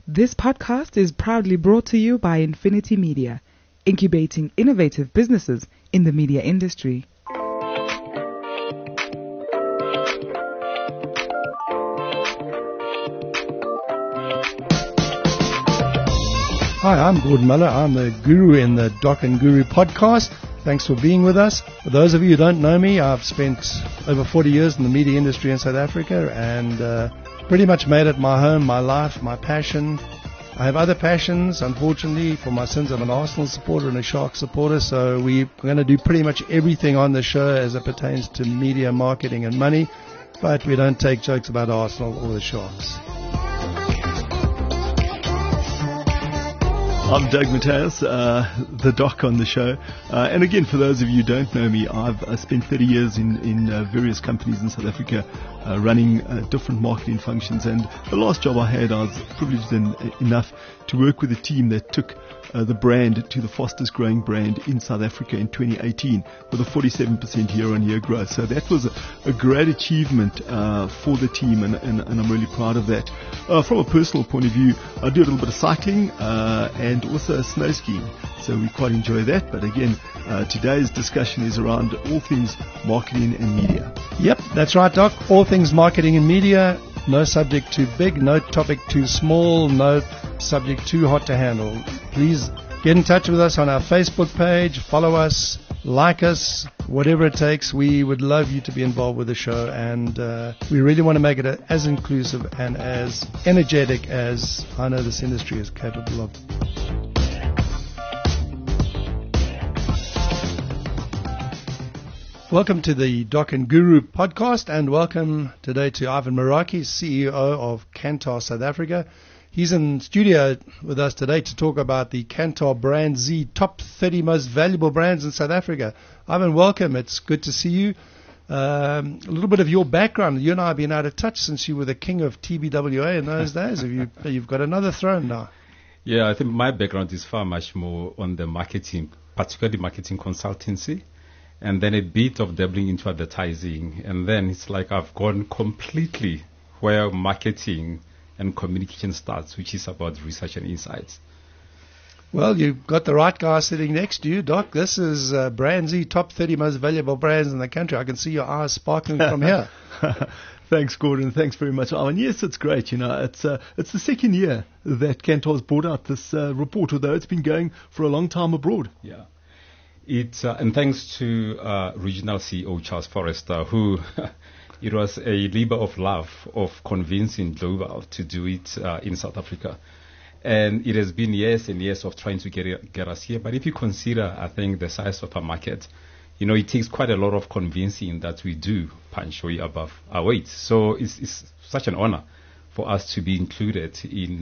This podcast is proudly brought to you by Infinity Media, incubating innovative businesses in the media industry. Hi, I'm Gordon Muller. I'm the guru in the Doc and Guru podcast. Thanks for being with us. For those of you who don't know me, I've spent over 40 years in the media industry in South Africa and pretty much made it my home, my life, my passion. I have other passions. Unfortunately, for my sins, I'm an Arsenal supporter and a Sharks supporter, so we're going to do pretty much everything on the show as it pertains to media, marketing and money, but we don't take jokes about Arsenal or the Sharks. I'm Doug Mateus, the doc on the show. And again, for those of you who don't know me, I've spent 30 years in various companies in South Africa running different marketing functions. And the last job I had, I was privileged enough to work with a team that took the brand to the fastest growing brand in South Africa in 2018 with a 47% year-on-year growth. So that was a great achievement for the team, and I'm really proud of that. From a personal point of view, I do a little bit of cycling and also snow skiing, so we quite enjoy that. But again, today's discussion is around all things marketing and media. Yep, that's right, Doc. All things marketing and media. No subject too big, no topic too small, no subject too hot to handle. Please get in touch with us on our Facebook page, follow us, like us, whatever it takes. We would love you to be involved with the show, and we really want to make it as inclusive and as energetic as I know this industry is capable of. Welcome to the Doc and Guru podcast, and welcome today to Ivan Meraki, CEO of Kantar South Africa. He's in studio with us today to talk about the Kantar Brand Z top 30 most valuable brands in South Africa. Ivan, welcome. It's good to see you. A little bit of your background. You and I have been out of touch since you were the king of TBWA in those days. You've got another throne now. Yeah, I think my background is far much more on the marketing, particularly marketing consultancy, and then a bit of dabbling into advertising. And then it's like I've gone completely where marketing and communication starts, which is about research and insights. Well, you've got the right guy sitting next to you, Doc. This is Brand Z, top 30 most valuable brands in the country. I can see your eyes sparkling from here. Thanks, Gordon. Thanks very much, Owen. Yes, it's great. You know, it's the second year that Kantar's brought out this report, although it's been going for a long time abroad. Yeah. And thanks to regional CEO Charles Forrester, who it was a labor of love of convincing Global to do it in South Africa. And it has been years and years of trying to get us here. But if you consider, I think, the size of our market, you know, it takes quite a lot of convincing that we do punch way above our weight. So it's such an honor for us to be included in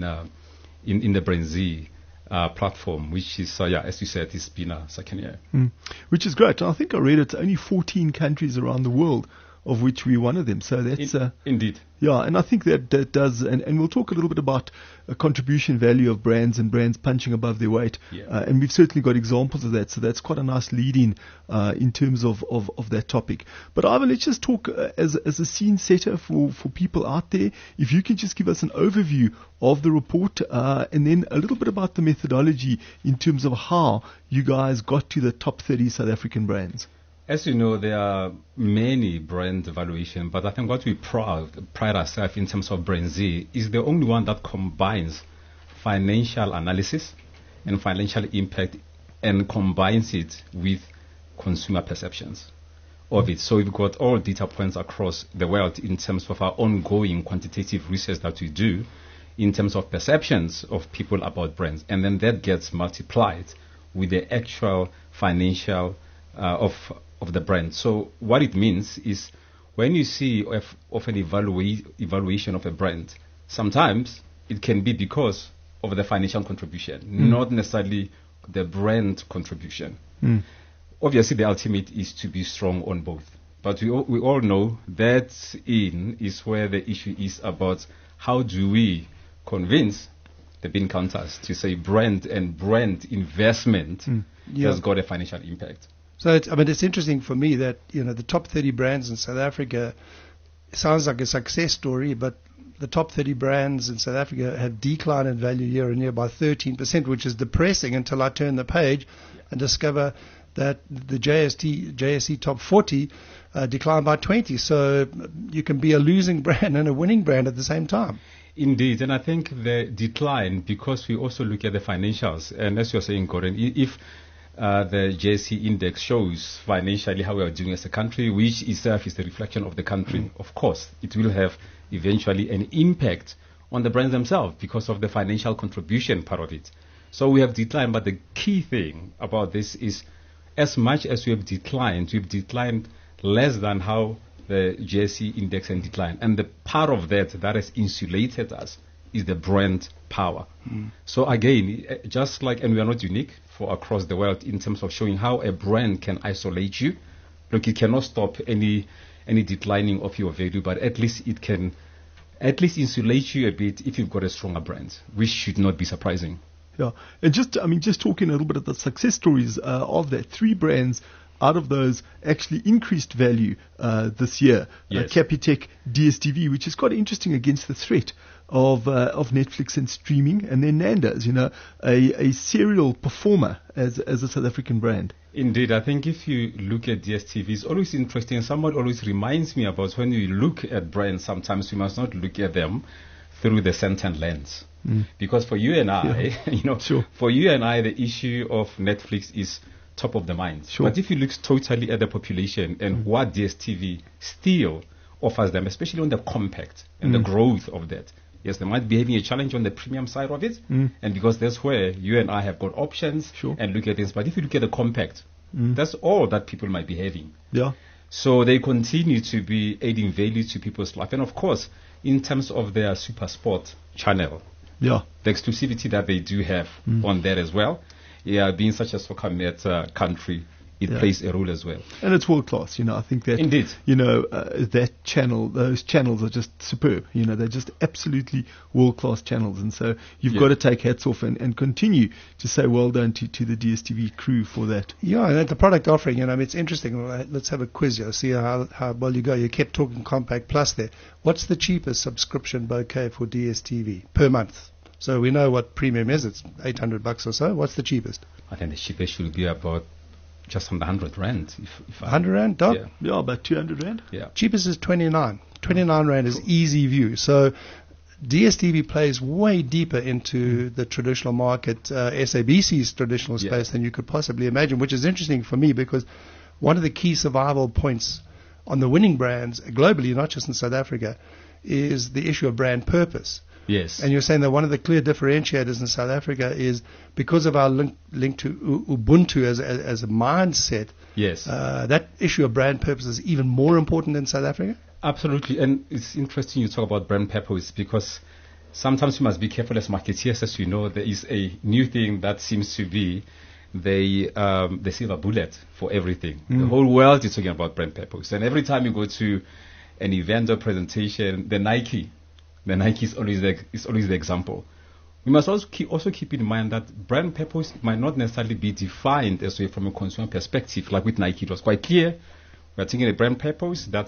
the Brand Z platform, which is, as you said, it's been a second year. Which is great. I think I read it's only 14 countries around the world, of which we're one of them. So that's indeed. Yeah, and I think that does, and we'll talk a little bit about a contribution value of brands and brands punching above their weight. Yeah. And we've certainly got examples of that. So that's quite a nice lead-in in terms of that topic. But Ivan, let's just talk as a scene setter for people out there. If you can just give us an overview of the report and then a little bit about the methodology in terms of how you guys got to the top 30 South African brands. As you know, there are many brand evaluation, but I think what we pride ourselves in terms of Brand Z is the only one that combines financial analysis and financial impact and combines it with consumer perceptions of it. So we've got all data points across the world in terms of our ongoing quantitative research that we do in terms of perceptions of people about brands. And then that gets multiplied with the actual financial of the brand. So what it means is when you see of an evaluation of a brand, sometimes it can be because of the financial contribution, not necessarily the brand contribution. Obviously, the ultimate is to be strong on both. But we all know that is where the issue is about how do we convince the bean counters to say brand and brand investment has got a financial impact. So it's interesting for me that, you know, the top 30 brands in South Africa sounds like a success story, but the top 30 brands in South Africa have declined in value year on year by 13%, which is depressing until I turn the page and discover that the JSE top 40 declined by 20. So you can be a losing brand and a winning brand at the same time. Indeed, and I think the decline, because we also look at the financials, and as you're saying, Gordon, if the JSE index shows financially how we are doing as a country, which itself is the reflection of the country, of course, it will have eventually an impact on the brands themselves because of the financial contribution part of it. So we have declined, but the key thing about this is as much as we've declined less than how the JSE index has declined. And the part of that has insulated us is the brand power. So again, just like, and we are not unique for across the world in terms of showing how a brand can isolate you. Look, it cannot stop any declining of your value, but at least it can insulate you a bit if you've got a stronger brand, which should not be surprising. Yeah, and just talking a little bit of the success stories of that. 3 brands out of those actually increased value this year. Yes. Capitec, DStv, which is quite interesting against the threat of Netflix and streaming, and then Nando's, a serial performer as a South African brand. Indeed, I think if you look at DStv, it's always interesting. Someone always reminds me about when you look at brands, sometimes we must not look at them through the Santan lens. Because for you and I, Sure. for you and I, the issue of Netflix is top of the mind. Sure. But if you look totally at the population and what DStv still offers them, especially on the compact and the growth of that, yes, they might be having a challenge on the premium side of it, and because that's where you and I have got options Sure. and look at this. But if you look at the compact, that's all that people might be having. Yeah. So they continue to be adding value to people's life. And of course, in terms of their Super Sport channel, Yeah. the exclusivity that they do have on that as well, being such a soccer net country, it plays a role as well. And it's world class, I think that, Indeed. that channel, those channels are just superb. They're just absolutely world class channels. And so you've got to take hats off and continue to say well done to the DStv crew for that. Yeah, and the product offering, it's interesting. Let's have a quiz here, see how well you go. You kept talking Compact Plus there. What's the cheapest subscription bouquet for DStv per month? So we know what premium is. It's $800 or so. What's the cheapest? I think the cheapest should be about just under 100 rand. If 100 rand, Doc? Yeah, about 200 rand. Yeah. Cheapest is 29. 29 rand is easy view. So DStv plays way deeper into the traditional market, SABC's traditional space than you could possibly imagine, which is interesting for me because one of the key survival points on the winning brands globally, not just in South Africa, is the issue of brand purpose. Yes. And you're saying that one of the clear differentiators in South Africa is because of our link to Ubuntu as a mindset. Yes. That issue of brand purpose is even more important in South Africa? Absolutely. And it's interesting you talk about brand purpose because sometimes we must be careful as marketeers. As you know, there is a new thing that seems to be the silver bullet for everything. The whole world is talking about brand purpose. And every time you go to an event or presentation, the Nike is always the example. We must also keep in mind that brand purpose might not necessarily be defined as well from a consumer perspective. Like with Nike, it was quite clear. We're taking a brand purpose that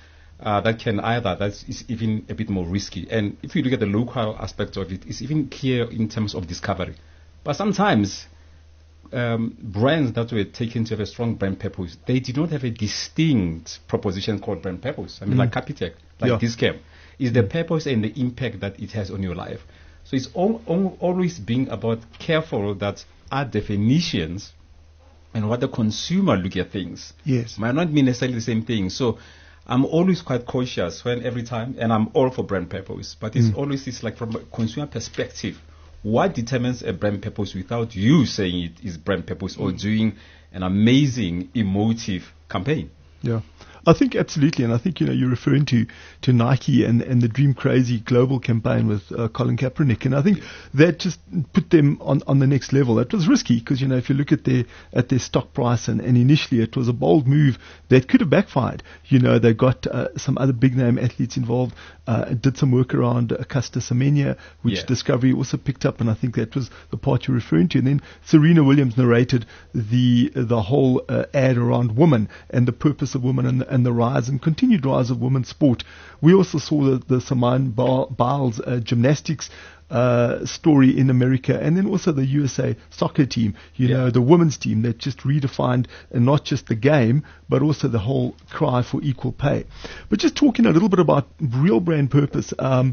is even a bit more risky. And if you look at the local aspect of it, it's even clear in terms of discovery. But sometimes brands that were taken to have a strong brand purpose, they did not have a distinct proposition called brand purpose. I mean, like Capitec, like Dis-Chem. Is the purpose and the impact that it has on your life. So it's always being about careful that our definitions and what the consumer look at things might not mean necessarily the same thing. So I'm always quite cautious when every time, and I'm all for brand purpose, but it's like from a consumer perspective, what determines a brand purpose without you saying it is brand purpose or doing an amazing emotive campaign? Yeah. I think absolutely, and I think you're referring to Nike and the Dream Crazy global campaign with Colin Kaepernick, and I think that just put them on the next level. That was risky because if you look at their stock price and initially it was a bold move that could have backfired. They got some other big name athletes involved, did some work around Caster Semenya, which Discovery also picked up, and I think that was the part you're referring to. And then Serena Williams narrated the whole ad around women and the purpose of women and and the rise and continued rise of women's sport. We also saw the Simone Biles gymnastics story in America, and then also the USA soccer team, you know, the women's team that just redefined not just the game, but also the whole cry for equal pay. But just talking a little bit about real brand purpose,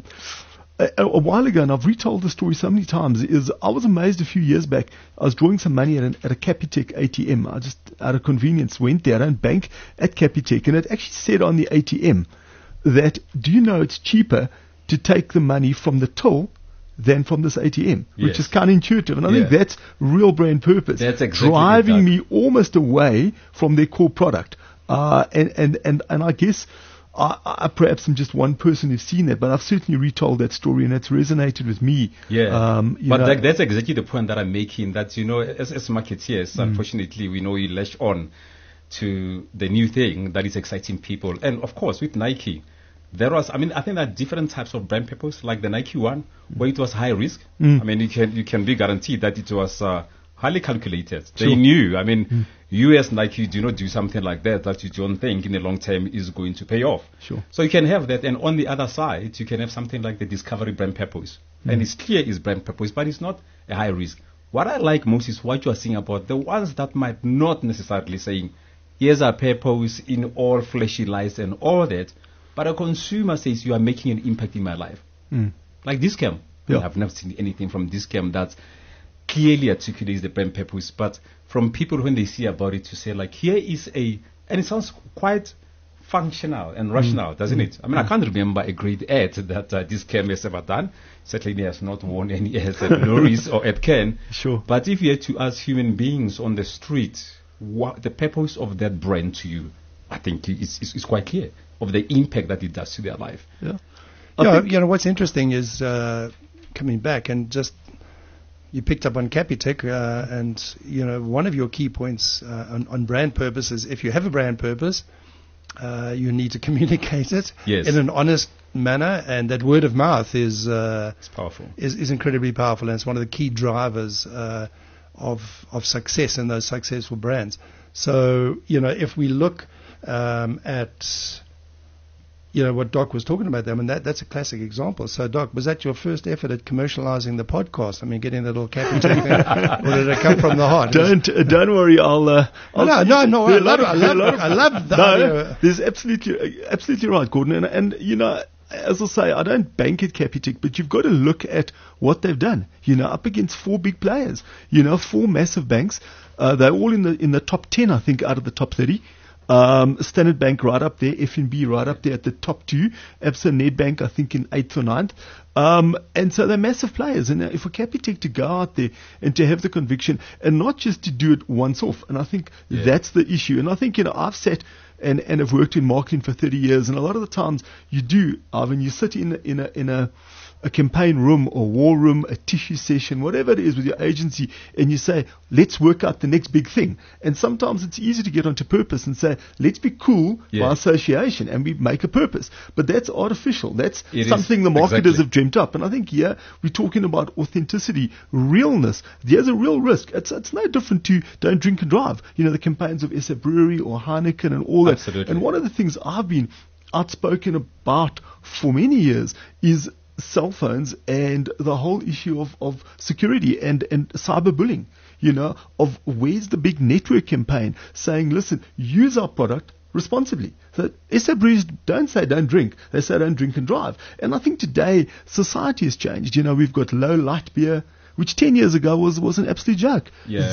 a while ago, and I've retold the story so many times, is I was amazed a few years back. I was drawing some money at a Capitec ATM. I just, out of convenience, went there. I don't bank at Capitec, and it actually said on the ATM that, do you know it's cheaper to take the money from the till than from this ATM, which is kind of intuitive. And I think that's real brand purpose. That's exactly driving me almost away from their core product. And I guess I perhaps am just one person who's seen that, but I've certainly retold that story, and it's resonated with me. But that's exactly the point that I'm making, that, you know, as marketeers, unfortunately, we know we latch on to the new thing that is exciting people. And of course, with Nike, there was, I think there are different types of brand purpose, like the Nike one, where it was high risk. I mean, you can be guaranteed that it was highly calculated. They knew, you as Nike do not do something like that you don't think in the long term is going to pay off. So you can have that, and on the other side, you can have something like the Discovery brand purpose. And it's clear it's brand purpose, but it's not a high risk. What I like most is what you are saying about the ones that might not necessarily saying, here's our purpose in all fleshy lights and all that, but a consumer says, you are making an impact in my life. Like Discam. I've never seen anything from Discam that clearly articulates the brand purpose, but from people when they see about it to say, like, here is and it sounds quite functional and rational, doesn't it? I can't remember a great ad that Discam has ever done. Certainly has not won any ads at Norris or at Ken. But if you had to ask human beings on the street what the purpose of that brand to you, I think it's quite clear of the impact that it does to their life. You know, what's interesting is coming back and just you picked up on Capitec, and you know, one of your key points on brand purpose is if you have a brand purpose, you need to communicate it in an honest manner, and that word of mouth is it's powerful. Is incredibly powerful, and it's one of the key drivers of success in those successful brands. So, you know, if we look at, you know, what Doc was talking about there, that's a classic example. So, Doc, was that your first effort at commercializing the podcast? Getting that little Capitec thing, or did it come from the heart? Don't worry, I'll no. I love that. No, there's absolutely right, Gordon. And you know, as I say, I don't bank at Capitec, but you've got to look at what they've done. You know, up against 4 big players. You know, 4 massive banks. They're all in the top 10, I think, out of the top 30. Standard Bank right up there, FNB right up there at the top 2, Absa Nedbank I think in 8th or 9th. And so they're massive players, and if for Capitec to go out there and to have the conviction and not just to do it once off, and I think that's the issue. And I think, you know, I've sat and have worked in marketing for 30 years, and a lot of the times you do, Ivan, you sit in a campaign room or war room, a tissue session, whatever it is with your agency, and you say, let's work out the next big thing. And sometimes it's easy to get onto purpose and say, let's be cool by association, and we make a purpose. But that's artificial. That's something the marketers have dreamt up. And I think here we're talking about authenticity, realness. There's a real risk. It's no different to Don't Drink and Drive. You know, the campaigns of SA Brewery or Heineken and all that. Absolutely. And one of the things I've been outspoken about for many years is cell phones and the whole issue of security and cyberbullying, you know, of where's the big network campaign saying, listen, use our product responsibly. So SA Breweries don't say don't drink, they say don't drink and drive. And I think today society has changed. You know, we've got low light beer, which 10 years ago was an absolute joke.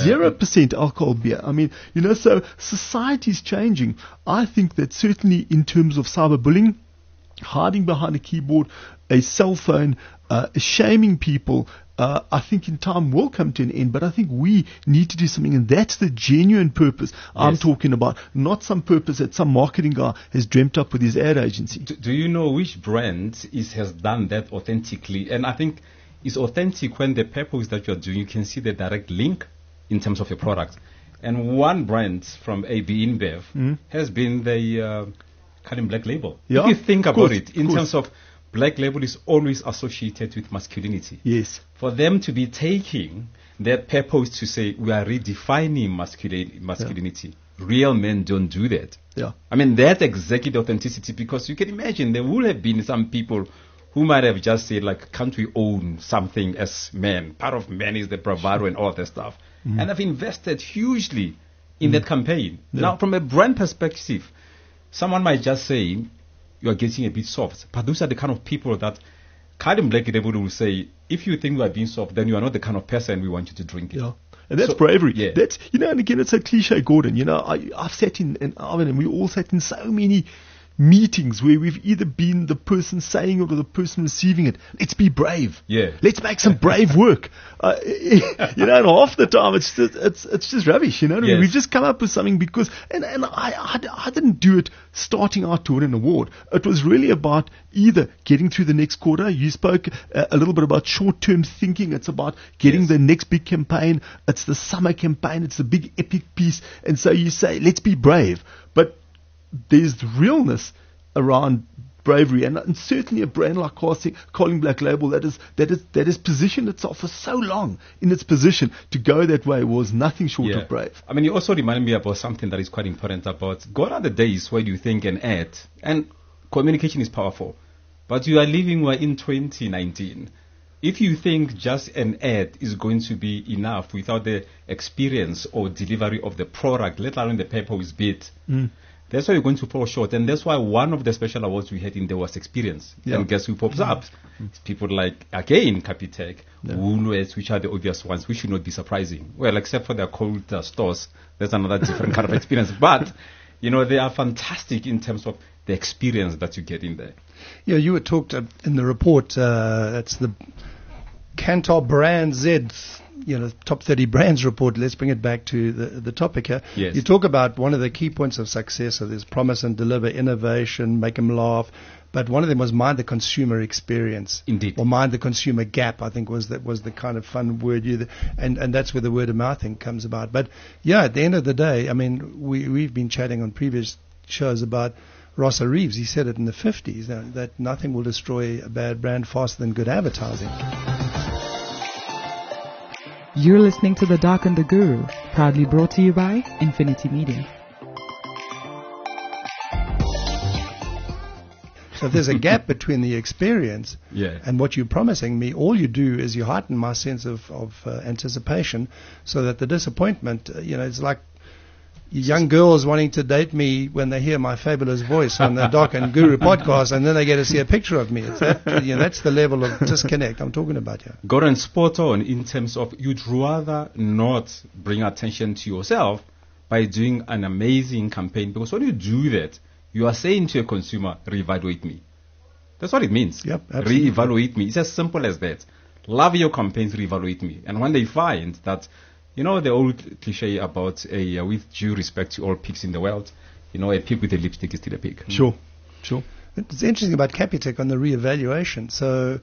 0% alcohol beer. You know, so society's changing. I think that certainly in terms of cyberbullying, hiding behind a keyboard, a cell phone, shaming people, I think in time will come to an end, but I think we need to do something, and that's the genuine purpose I'm talking about, not some purpose that some marketing guy has dreamt up with his ad agency. Do you know which brand has done that authentically? And I think it's authentic when the purpose that you're doing, you can see the direct link in terms of your product. And one brand from AB InBev has been the Cullen Black Label. If you think about it, in terms of Black Label is always associated with masculinity. Yes. For them to be taking that purpose to say we are redefining masculinity, real men don't do that. Yeah. I mean, that's exactly the authenticity, because you can imagine there would have been some people who might have just said, like, can't we own something as men? Part of men is the bravado and all that stuff. And I've invested hugely in that campaign. Yeah. Now, from a brand perspective, someone might just say, you are getting a bit soft. But those are the kind of people that Kyle Black will say, if you think you are being soft, then you are not the kind of person we want you to drink it. Yeah. And that's bravery. Yeah. That's, and again, it's a cliche, Gordon. I've sat in, and we all sat in so many meetings where we've either been the person saying it or the person receiving it. Let's be brave. Yeah. Let's make some brave work. And half the time it's just rubbish. What I mean? Yes. We've just come up with something because, and I didn't do it starting out to win an award. It was really about either getting through the next quarter. You spoke a little bit about short-term thinking. It's about getting the next big campaign. It's the summer campaign. It's the big epic piece. And so you say, let's be brave. But there's realness around bravery, and certainly a brand like Carling Black Label that has positioned itself for so long in its position to go that way was nothing short of brave. I mean, you also reminded me about something that is quite important about gone are the days where you think an ad, and communication is powerful, but you are living in 2019. If you think just an ad is going to be enough without the experience or delivery of the product, let alone the paper is bit, that's why you're going to fall short. And that's why one of the special awards we had in there was experience. Yeah. And guess who pops up? It's people like, again, Capitec, Woolworths, which are the obvious ones, which should not be surprising. Well, except for their cold stores, that's another different kind of experience. But, they are fantastic in terms of the experience that you get in there. Yeah, you were talked in the report, that's the Kantar Brand Z, top 30 brands report. Let's bring it back to the topic here. Yes. You talk about one of the key points of success. So there's promise and deliver, innovation, make them laugh. But one of them was mind the consumer experience. Indeed. Or mind the consumer gap, I think was the kind of fun word and that's where the word of mouth thing comes about. But yeah, at the end of the day, I mean, we've been chatting on previous shows about Rossa Reeves. He said it in the 50s that nothing will destroy a bad brand faster than good advertising. You're listening to The Doc and the Guru, proudly brought to you by Infinity Media. So if there's a gap between the experience and what you're promising me, all you do is you heighten my sense of anticipation, so that the disappointment, it's like young girls wanting to date me when they hear my fabulous voice on the Doc and Guru podcast, and then they get to see a picture of me. It's that's the level of disconnect I'm talking about here. Gordon, spot on in terms of you'd rather not bring attention to yourself by doing an amazing campaign, because when you do that, you are saying to your consumer, reevaluate me. That's what it means. Yep, absolutely. Reevaluate me. It's as simple as that. Love your campaigns, reevaluate me. And when they find that, the old cliche about with due respect to all pigs in the world, a pig with a lipstick is still a pig. Sure. It's interesting about Capitec on the reevaluation. So,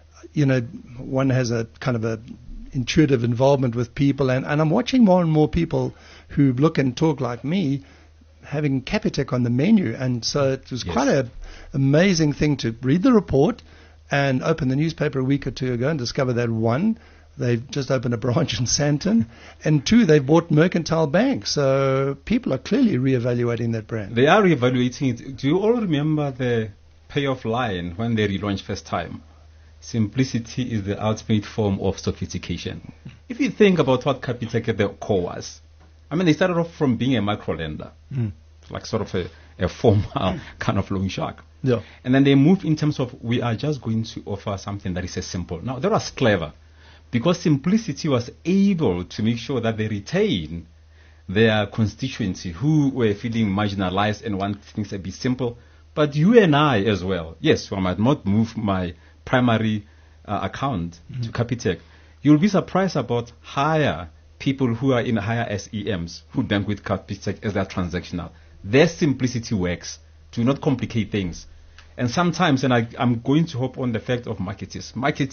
one has a kind of a intuitive involvement with people, and I'm watching more and more people who look and talk like me having Capitec on the menu. And so it was quite an amazing thing to read the report and open the newspaper a week or two ago and discover that, one, they've just opened a branch in Sandton, and two, they've bought Mercantile Bank. So people are clearly reevaluating that brand. They are reevaluating it. Do you all remember the payoff line when they relaunched first time? Simplicity is the ultimate form of sophistication. If you think about what Capitec at the core was, I mean, they started off from being a micro lender, like sort of a formal kind of loan shark. Yeah. And then they moved in terms of, we are just going to offer something that is as simple. Now, that was clever, because Simplicity was able to make sure that they retain their constituency who were feeling marginalized and want things to be simple. But you and I as well, yes, I might not move my primary account to Capitec. You'll be surprised about people who are in higher SEMs who bank with Capitec as their transactional. Their simplicity works. Do not complicate things. And sometimes, and I'm going to hop on the fact of marketers,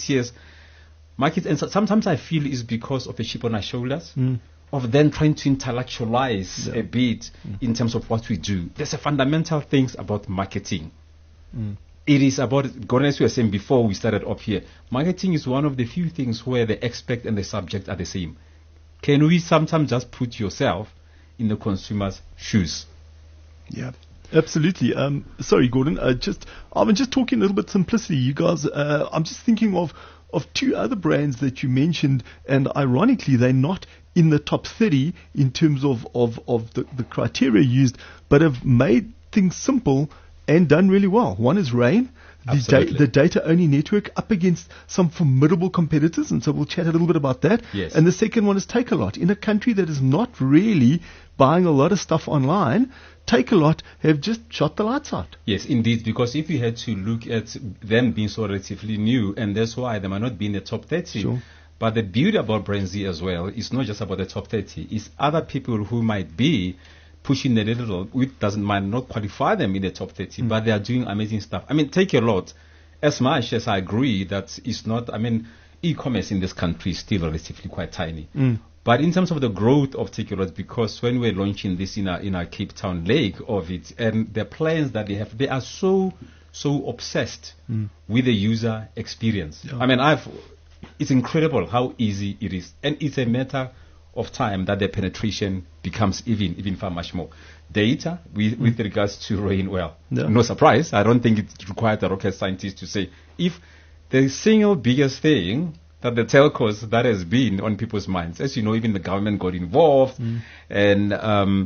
and sometimes I feel it's because of a chip on our shoulders, of them trying to intellectualize a bit in terms of what we do. There's a fundamental things about marketing. It is about, as we were saying before we started up here, marketing is one of the few things where the expert and the subject are the same. Can we sometimes just put yourself in the consumer's shoes. Yeah. Absolutely. Sorry, Gordon. I'm just talking a little bit simplicity. You guys, I'm just thinking of two other brands that you mentioned, and ironically, they're not in the top 30 in terms of the criteria used, but have made things simple and done really well. One is Rain, the data-only network, up against some formidable competitors, and so we'll chat a little bit about that. Yes. And the second one is Takealot. In a country that is not really buying a lot of stuff online, Takealot have just shot the lights out. Yes, indeed, because if you had to look at them being so relatively new, and that's why they might not be in the top 30. Sure. But the beauty about BrandZ as well is not just about the top 30. It's other people who might be pushing the little, which might not qualify them in the top 30, but they are doing amazing stuff. I mean, Takealot, as much as I agree that it's not, I mean, e-commerce in this country is still relatively quite tiny. But in terms of the growth of Takealot, because when we're launching this in our Cape Town leg of it, and the plans that they have, they are so obsessed with the user experience. Yeah. I mean, it's incredible how easy it is. And it's a matter of time that the penetration becomes even far much more. Data, with regards to Rain, well, no surprise. I don't think it requires a rocket scientist to say, if the single biggest thing that the telcos that has been on people's minds, as you know, even the government got involved, and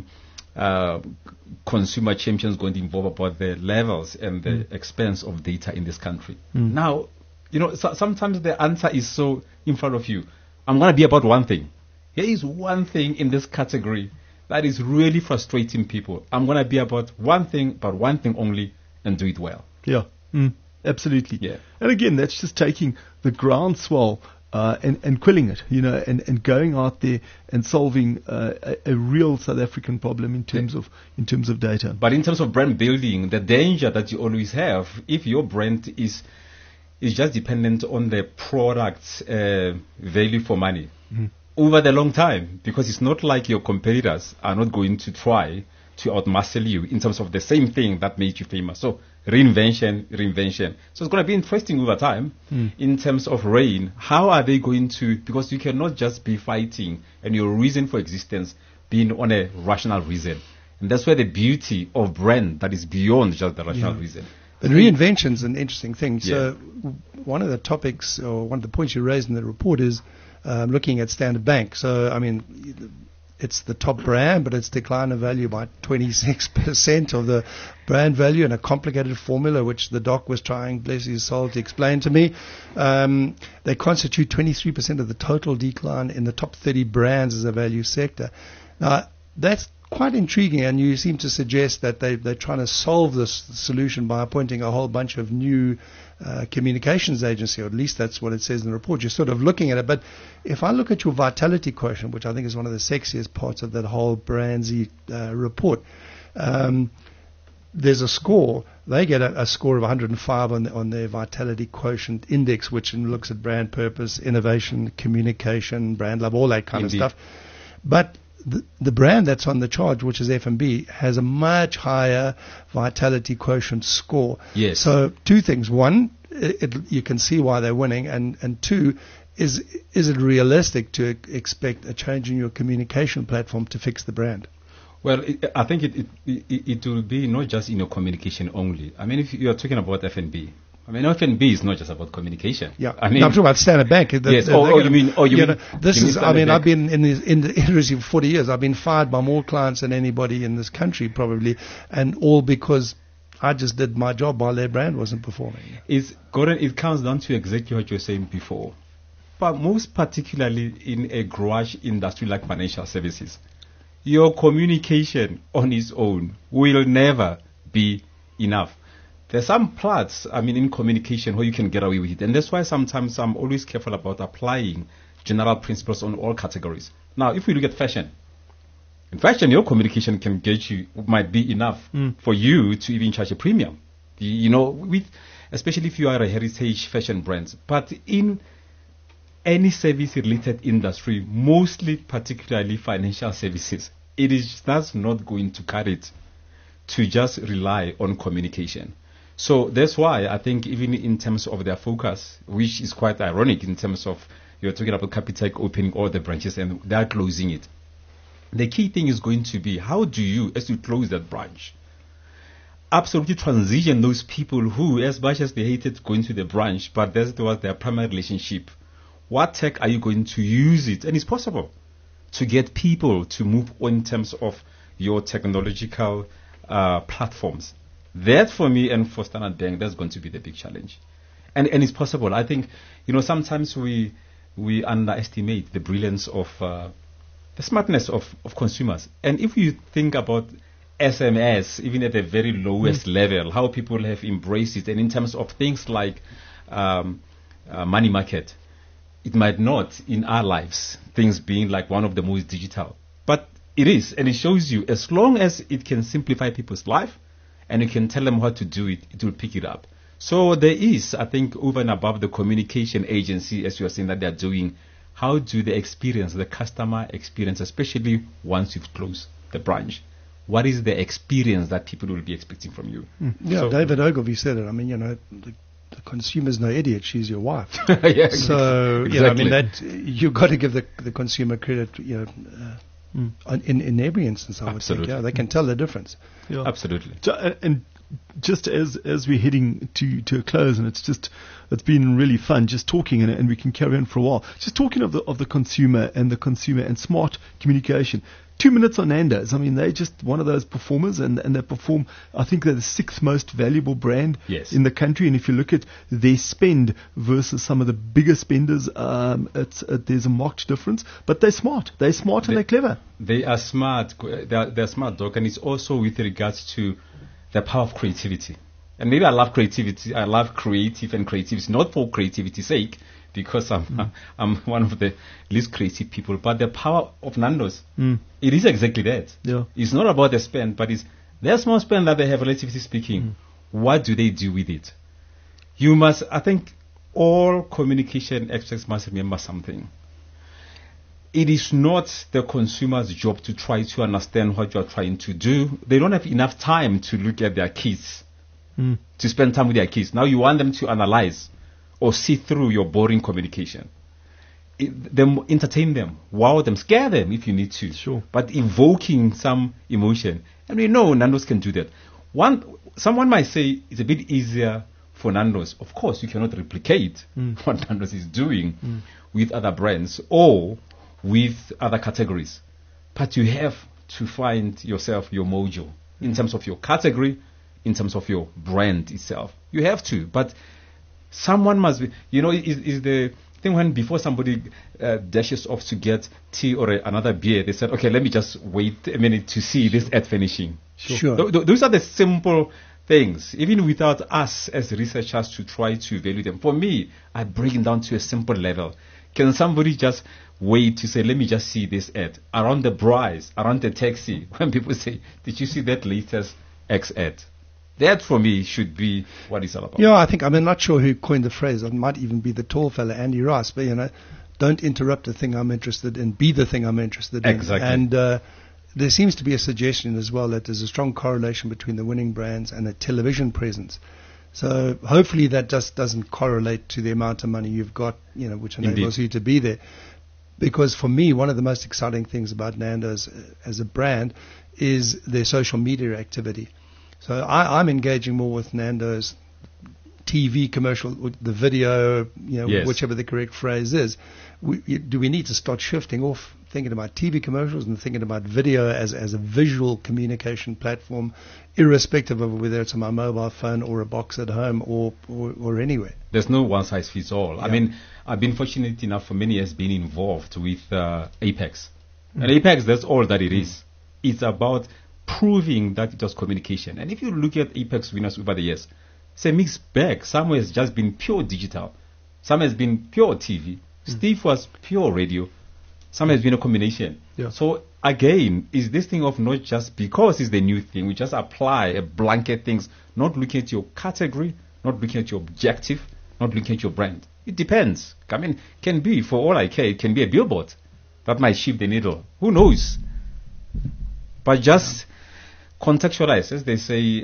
consumer champions got involved about the levels and the expense of data in this country. Now, you know, sometimes the answer is so in front of you. I'm going to be about one thing. Here is one thing in this category that is really frustrating people. I'm going to be about one thing only, and do it well. Yeah, absolutely. Yeah. And again, that's just taking the groundswell and quilling it, you know, and going out there and solving a real South African problem in terms of data. But in terms of brand building, the danger that you always have, if your brand is just dependent on the product's value for money over the long time, because it's not like your competitors are not going to try to outmuscle you in terms of the same thing that made you famous. So reinvention. So it's going to be interesting over time in terms of Rain. How are they going to, because you cannot just be fighting and your reason for existence being on a rational reason. And that's where the beauty of brand that is beyond just the rational reason. But reinvention's an interesting thing. Yeah. So one of the topics, or one of the points you raised in the report is looking at Standard Bank. So, I mean, it's the top brand, but it's declined in value by 26% of the brand value in a complicated formula, which the doc was trying, bless his soul, to explain to me. They constitute 23% of the total decline in the top 30 brands as a value sector. Now, that's quite intriguing, and you seem to suggest that they're trying to solve this solution by appointing a whole bunch of new communications agency, or at least that's what it says in the report. You're sort of looking at it, but if I look at your vitality quotient, which I think is one of the sexiest parts of that whole BrandZ report, there's a score. They get a score of 105 on their vitality quotient index, which looks at brand purpose, innovation, communication, brand love, all that kind of stuff. But the brand that's on the charge, which is F&B, has a much higher vitality quotient score. Yes. So two things. One, you can see why they're winning. And two, is it realistic to expect a change in your communication platform to fix the brand? Well, I think it will be not just in your communication only. I mean, if you're talking about F&B, I mean, F&B is not just about communication. Yeah, I mean, I'm talking about Standard Bank. Yes. You mean this is. I mean, Bank. I've been in the industry for 40 years. I've been fired by more clients than anybody in this country, probably, and all because I just did my job while their brand wasn't performing. Gordon, it comes down to exactly what you were saying before, but most particularly in a grudge industry like financial services, your communication on its own will never be enough. There's some parts, I mean, in communication where you can get away with it. And that's why sometimes I'm always careful about applying general principles on all categories. Now, if we look at fashion, in fashion, your communication can get you, might be enough for you to even charge a premium. You know, especially if you are a heritage fashion brand. But in any service-related industry, mostly particularly financial services, that's not going to cut it to just rely on communication. So that's why I think even in terms of their focus, which is quite ironic in terms of you're talking about Capitec opening all the branches and they're closing it. The key thing is going to be, how do you, as you close that branch, absolutely transition those people who, as much as they hated going to the branch, but that was their primary relationship. What tech are you going to use it? And it's possible to get people to move on in terms of your technological platforms. That, for me and for Standard Bank, that's going to be the big challenge. And it's possible. I think, sometimes we underestimate the brilliance of the smartness of consumers. And if you think about SMS, even at the very lowest level, how people have embraced it, and in terms of things like money market, it might not in our lives, things being like one of the most digital. But it is, and it shows you, as long as it can simplify people's life, and you can tell them how to do it, it will pick it up. So there is, I think, over and above the communication agency, as you are saying that they are doing, how do they experience, the customer experience, especially once you've closed the branch? What is the experience that people will be expecting from you? Yeah, So, David Ogilvy said it. I mean, the consumer's no idiot. She's your wife. yeah, So, exactly. that you've got to give the consumer credit, in every instance, I would think. Absolutely. Yeah, they can tell the difference. Yeah. Absolutely. And just as we're heading to a close, and it's been really fun just talking, and we can carry on for a while. Just talking of the consumer and smart communication. 2 minutes on Nando's. I mean, they're just one of those performers, and they perform. I think they're the 6th most valuable brand Yes. in the country. And if you look at their spend versus some of the bigger spenders, there's a marked difference. But they're smart. They're smart and they're clever. They are smart. They're smart, Doc, and it's also with regards to the power of creativity. And maybe I love creativity. I love creative and creativity, not for creativity's sake, because I'm one of the least creative people. But the power of Nando's, it is exactly that. Yeah. It's not about the spend, but it's their small spend that they have, relatively speaking. What do they do with it? You must, I think, all communication experts must remember something. It is not the consumer's job to try to understand what you are trying to do. They don't have enough time to look at their kids, to spend time with their kids. Now you want them to analyze or see through your boring communication. Entertain them, wow them, scare them if you need to. Sure. But evoking some emotion. And we know Nando's can do that. Someone might say it's a bit easier for Nando's. Of course, you cannot replicate what Nando's is doing with other brands or with other categories. But you have to find yourself your mojo in terms of your category, in terms of your brand itself. You have to. But someone must be, is the thing when before somebody dashes off to get tea or another beer, they said, okay, let me just wait a minute to see this ad finishing. Sure. Those are the simple things, even without us as researchers to try to value them. For me, I break it down to a simple level. Can somebody just wait to say, let me just see this ad around the price, around the taxi, when people say, did you see that latest X ad? That, for me, should be what it's all about. Yeah, I'm not sure who coined the phrase. It might even be the tall fella, Andy Rice. But, don't interrupt the thing I'm interested in. Be the thing I'm interested in. Exactly. And there seems to be a suggestion as well that there's a strong correlation between the winning brands and a television presence. So hopefully that just doesn't correlate to the amount of money you've got, which enables you to be there. Because for me, one of the most exciting things about Nando's as a brand is their social media activity. So I'm engaging more with Nando's TV commercial, the video, Yes. whichever the correct phrase is. Do we need to start shifting off thinking about TV commercials and thinking about video as a visual communication platform, irrespective of whether it's on my mobile phone or a box at home or anywhere? There's no one size fits all. Yeah. I mean, I've been fortunate enough for many years being involved with Apex. And Apex, that's all that it is. It's about proving that it was communication. And if you look at Apex winners over the years, it's a mixed bag. Some has just been pure digital. Some has been pure TV. Steve was pure radio. Some has been a combination. Yeah. So again, is this thing of not just because it's the new thing, we just apply a blanket things, not looking at your category, not looking at your objective, not looking at your brand. It depends. I mean, can be, for all I care, it can be a billboard that might shift the needle. Who knows? But just contextualize, as they say,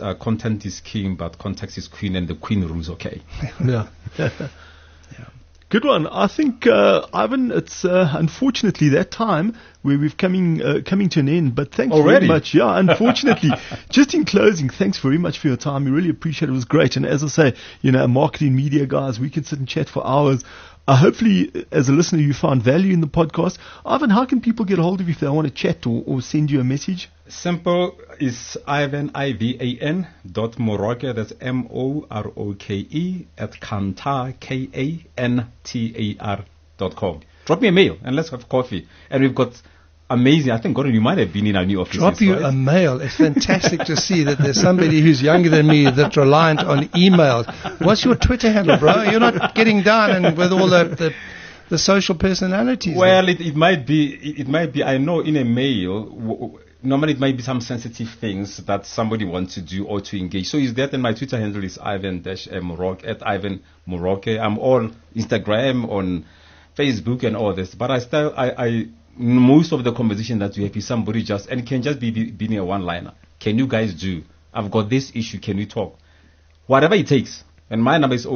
content is king, but context is queen, and the queen rules. Okay. Yeah. Good one. I think, Ivan, it's unfortunately that time where we've coming to an end. But thanks very much. Yeah, unfortunately. Just in closing, thanks very much for your time. We really appreciate it. It was great. And as I say, marketing media guys, we can sit and chat for hours. Hopefully, as a listener, you found value in the podcast. Ivan, how can people get a hold of you if they want to chat or send you a message? Simple is Ivan, IVAN .Moroke, that's MOROKE @Kantar, KANTAR.com. Drop me a mail and let's have coffee. And we've got amazing, I think, Gordon, you might have been in our new office. Drop you a mail. It's fantastic to see that there's somebody who's younger than me that's reliant on emails. What's your Twitter handle, bro? You're not getting down and with all the social personalities. Well, it might be, I know in a mail, normally it might be some sensitive things that somebody wants to do or to engage. So is that, and my Twitter handle is Ivan-Moroke, @Ivan Moroke. I'm on Instagram, on Facebook and all this. But I most of the conversation that we have is somebody just, and it can just be a one-liner. Can you guys do? I've got this issue. Can we talk? Whatever it takes. And my number is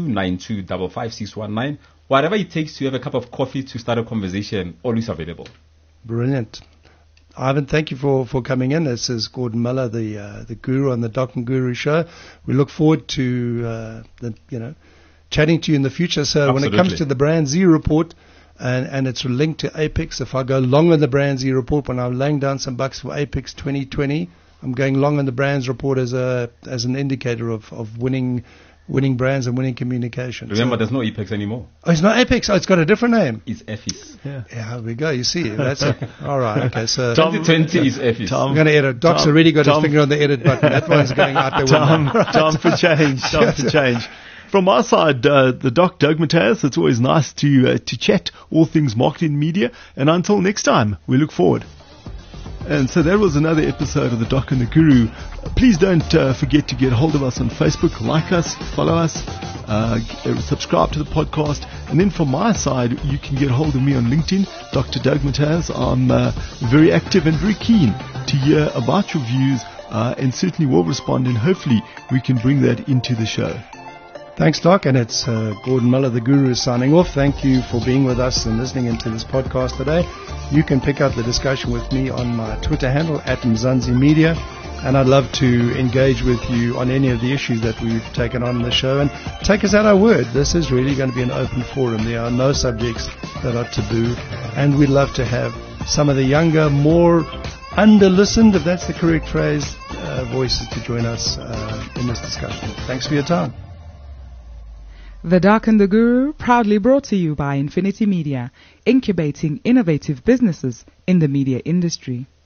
082-9255-619. Whatever it takes to have a cup of coffee to start a conversation, always available. Brilliant. Ivan, thank you for coming in. This is Gordon Miller, the guru on the Doc and Guru show. We look forward to chatting to you in the future. So Absolutely. When it comes to the Brand Z report, and it's linked to Apex, if I go long on the Brand Z report, when I'm laying down some bucks for Apex 2020, I'm going long on the Brands report as an indicator of winning brands and winning communication. Remember, there's no Apex anymore. Oh, it's not Apex. Oh, it's got a different name. It's EFIS. Yeah, here we go. You see, that's it. All right. Okay. So 2020 is EFIS. I'm going to edit. Doc's already got his finger on the edit button. That one's going out the window. Time for change. Time for change. From my side, the Doc, Doug Mathias, it's always nice to chat all things marketing and media. And until next time, we look forward. And so that was another episode of the Doc and the Guru. Please don't forget to get hold of us on Facebook, like us, follow us, subscribe to the podcast. And then from my side, you can get hold of me on LinkedIn, Dr. Doug Mathias. I'm very active and very keen to hear about your views and certainly will respond. And hopefully we can bring that into the show. Thanks, Doc, and it's Gordon Miller, the Guru, signing off. Thank you for being with us and listening into this podcast today. You can pick up the discussion with me on my Twitter handle, @Mzansi Media, and I'd love to engage with you on any of the issues that we've taken on in the show. And take us at our word. This is really going to be an open forum. There are no subjects that are taboo, and we'd love to have some of the younger, more under-listened, if that's the correct phrase, voices to join us in this discussion. Thanks for your time. The Doc and the Guru, proudly brought to you by Infinity Media, incubating innovative businesses in the media industry.